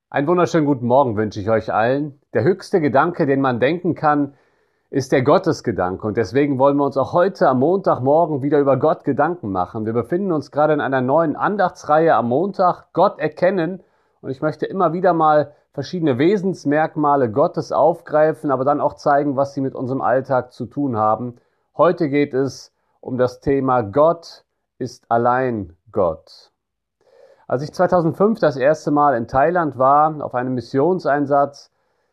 Einen wunderschönen guten Morgen wünsche ich euch allen. Der höchste Gedanke, den man denken kann, ist der Gottesgedanke. Und deswegen wollen wir uns auch heute am Montagmorgen wieder über Gott Gedanken machen. Wir befinden uns gerade in einer neuen Andachtsreihe am Montag, Gott erkennen. Und ich möchte immer wieder mal verschiedene Wesensmerkmale Gottes aufgreifen, aber dann auch zeigen, was sie mit unserem Alltag zu tun haben. Heute geht es um das Thema Gott ist allein Gott. Als ich 2005 das erste Mal in Thailand war, auf einem Missionseinsatz,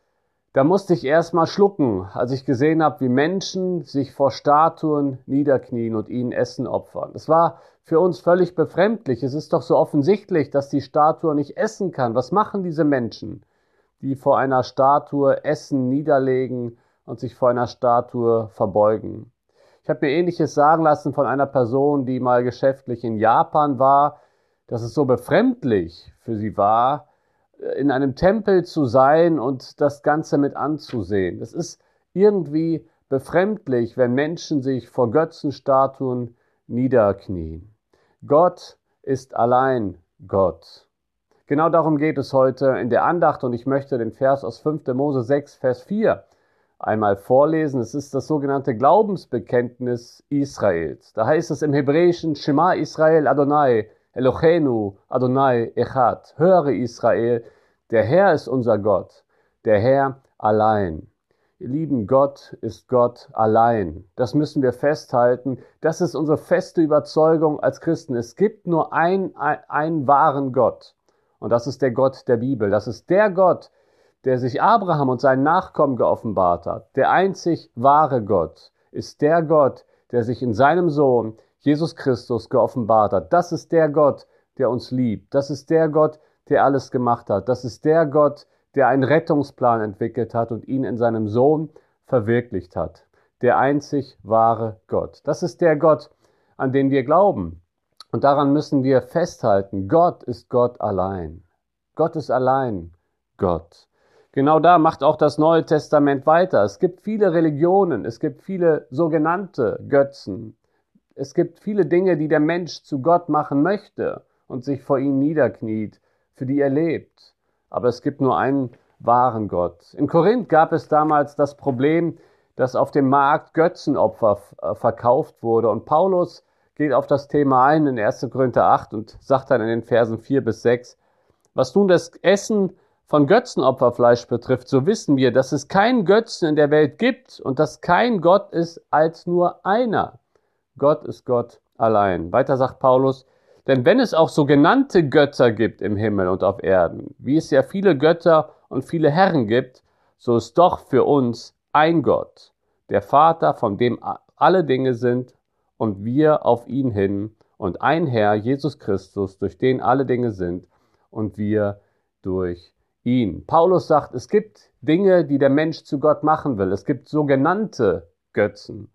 da musste ich erst mal schlucken, als ich gesehen habe, wie Menschen sich vor Statuen niederknien und ihnen Essen opfern. Es war für uns völlig befremdlich. Es ist doch so offensichtlich, dass die Statue nicht essen kann. Was machen diese Menschen, die vor einer Statue Essen niederlegen und sich vor einer Statue verbeugen? Ich habe mir Ähnliches sagen lassen von einer Person, die mal geschäftlich in Japan war, dass es so befremdlich für sie war, in einem Tempel zu sein und das Ganze mit anzusehen. Es ist irgendwie befremdlich, wenn Menschen sich vor Götzenstatuen niederknien. Gott ist allein Gott. Genau darum geht es heute in der Andacht und ich möchte den Vers aus 5. Mose 6, Vers 4 einmal vorlesen. Es ist das sogenannte Glaubensbekenntnis Israels. Da heißt es im Hebräischen Shema Israel Adonai Eloheinu Adonai Echad. Höre Israel, der Herr ist unser Gott, der Herr allein. Ihr Lieben, Gott ist Gott allein. Das müssen wir festhalten. Das ist unsere feste Überzeugung als Christen. Es gibt nur einen wahren Gott. Und das ist der Gott der Bibel. Das ist der Gott, der sich Abraham und seinen Nachkommen geoffenbart hat. Der einzig wahre Gott ist der Gott, der sich in seinem Sohn Jesus Christus geoffenbart hat. Das ist der Gott, der uns liebt. Das ist der Gott, der alles gemacht hat. Das ist der Gott, der einen Rettungsplan entwickelt hat und ihn in seinem Sohn verwirklicht hat. Der einzig wahre Gott. Das ist der Gott, an den wir glauben. Und daran müssen wir festhalten. Gott ist Gott allein. Gott ist allein Gott. Genau da macht auch das Neue Testament weiter. Es gibt viele Religionen, es gibt viele sogenannte Götzen. Es gibt viele Dinge, die der Mensch zu Gott machen möchte und sich vor ihm niederkniet, für die er lebt. Aber es gibt nur einen wahren Gott. In Korinth gab es damals das Problem, dass auf dem Markt Götzenopfer verkauft wurde. Und Paulus geht auf das Thema ein in 1. Korinther 8 und sagt dann in den Versen 4 bis 6, was nun das Essen von Götzenopferfleisch betrifft, so wissen wir, dass es keinen Götzen in der Welt gibt und dass kein Gott ist als nur einer. Gott ist Gott allein. Weiter sagt Paulus, denn wenn es auch sogenannte Götter gibt im Himmel und auf Erden, wie es ja viele Götter und viele Herren gibt, so ist doch für uns ein Gott, der Vater, von dem alle Dinge sind und wir auf ihn hin und ein Herr, Jesus Christus, durch den alle Dinge sind und wir durch ihn. Paulus sagt, es gibt Dinge, die der Mensch zu Gott machen will. Es gibt sogenannte Götzen.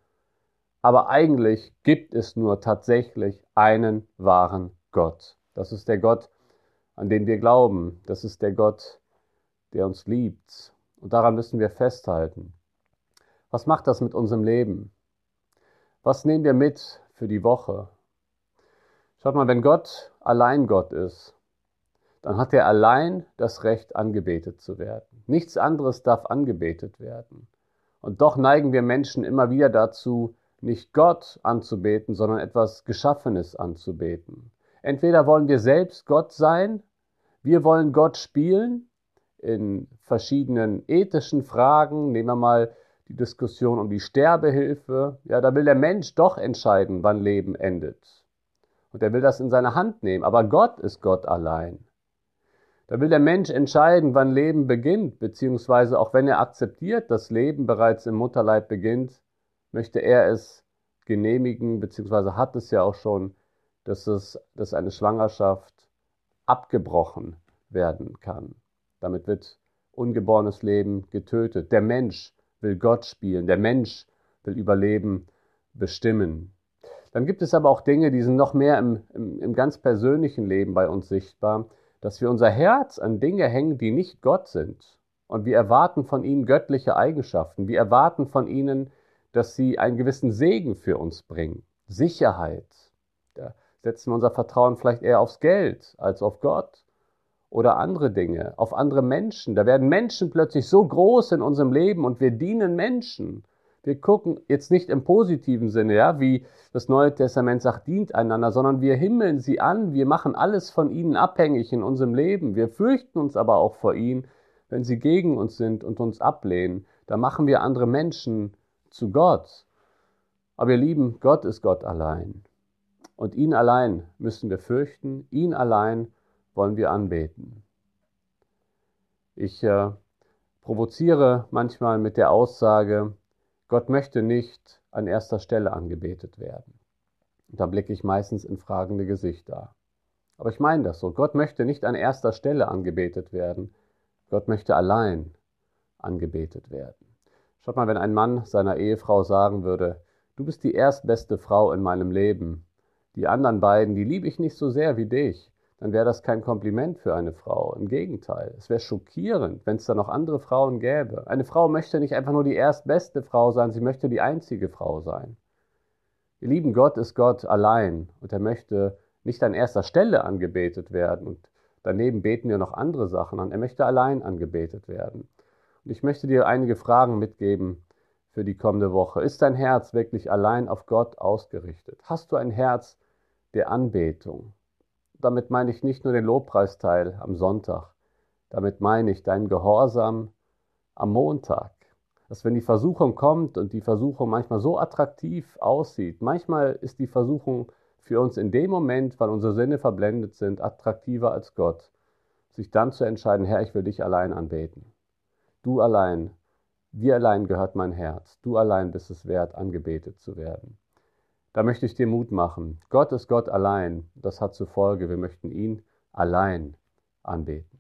Aber eigentlich gibt es nur tatsächlich einen wahren Gott. Das ist der Gott, an den wir glauben. Das ist der Gott, der uns liebt. Und daran müssen wir festhalten. Was macht das mit unserem Leben? Was nehmen wir mit für die Woche? Schaut mal, wenn Gott allein Gott ist, dann hat er allein das Recht, angebetet zu werden. Nichts anderes darf angebetet werden. Und doch neigen wir Menschen immer wieder dazu, nicht Gott anzubeten, sondern etwas Geschaffenes anzubeten. Entweder wollen wir selbst Gott sein, wir wollen Gott spielen in verschiedenen ethischen Fragen. Nehmen wir mal die Diskussion um die Sterbehilfe. Ja, da will der Mensch doch entscheiden, wann Leben endet. Und er will das in seine Hand nehmen. Aber Gott ist Gott allein. Da will der Mensch entscheiden, wann Leben beginnt, beziehungsweise auch wenn er akzeptiert, dass Leben bereits im Mutterleib beginnt, möchte er es genehmigen, beziehungsweise hat es ja auch schon, dass eine Schwangerschaft abgebrochen werden kann. Damit wird ungeborenes Leben getötet. Der Mensch will Gott spielen, der Mensch will über Leben bestimmen. Dann gibt es aber auch Dinge, die sind noch mehr im ganz persönlichen Leben bei uns sichtbar, dass wir unser Herz an Dinge hängen, die nicht Gott sind. Und wir erwarten von ihnen göttliche Eigenschaften. Wir erwarten von ihnen, dass sie einen gewissen Segen für uns bringen. Sicherheit. Da setzen wir unser Vertrauen vielleicht eher aufs Geld als auf Gott. oder andere Dinge, auf andere Menschen. Da werden Menschen plötzlich so groß in unserem Leben und wir dienen Menschen. Wir gucken jetzt nicht im positiven Sinne, ja, wie das Neue Testament sagt, dient einander, sondern wir himmeln sie an, wir machen alles von ihnen abhängig in unserem Leben. Wir fürchten uns aber auch vor ihnen, wenn sie gegen uns sind und uns ablehnen. Da machen wir andere Menschen zu Gott. Aber ihr Lieben, Gott ist Gott allein. Und ihn allein müssen wir fürchten, ihn allein wollen wir anbeten. Ich provoziere manchmal mit der Aussage, Gott möchte nicht an erster Stelle angebetet werden. Und da blicke ich meistens in fragende Gesichter. Aber ich meine das so. Gott möchte nicht an erster Stelle angebetet werden. Gott möchte allein angebetet werden. Schaut mal, wenn ein Mann seiner Ehefrau sagen würde, du bist die erstbeste Frau in meinem Leben. Die anderen beiden, die liebe ich nicht so sehr wie dich. Dann wäre das kein Kompliment für eine Frau. Im Gegenteil, es wäre schockierend, wenn es da noch andere Frauen gäbe. Eine Frau möchte nicht einfach nur die erstbeste Frau sein, sie möchte die einzige Frau sein. Ihr lieben, Gott ist Gott allein und er möchte nicht an erster Stelle angebetet werden und daneben beten wir noch andere Sachen an. Er möchte allein angebetet werden. Und ich möchte dir einige Fragen mitgeben für die kommende Woche. Ist dein Herz wirklich allein auf Gott ausgerichtet? Hast du ein Herz der Anbetung? Damit meine ich nicht nur den Lobpreisteil am Sonntag. Damit meine ich deinen Gehorsam am Montag. Dass wenn die Versuchung kommt und die Versuchung manchmal so attraktiv aussieht, manchmal ist die Versuchung für uns in dem Moment, weil unsere Sinne verblendet sind, attraktiver als Gott, sich dann zu entscheiden, Herr, ich will dich allein anbeten. Du allein, dir allein gehört mein Herz. Du allein bist es wert, angebetet zu werden. Da möchte ich dir Mut machen. Gott ist Gott allein. Das hat zur Folge, wir möchten ihn allein anbeten.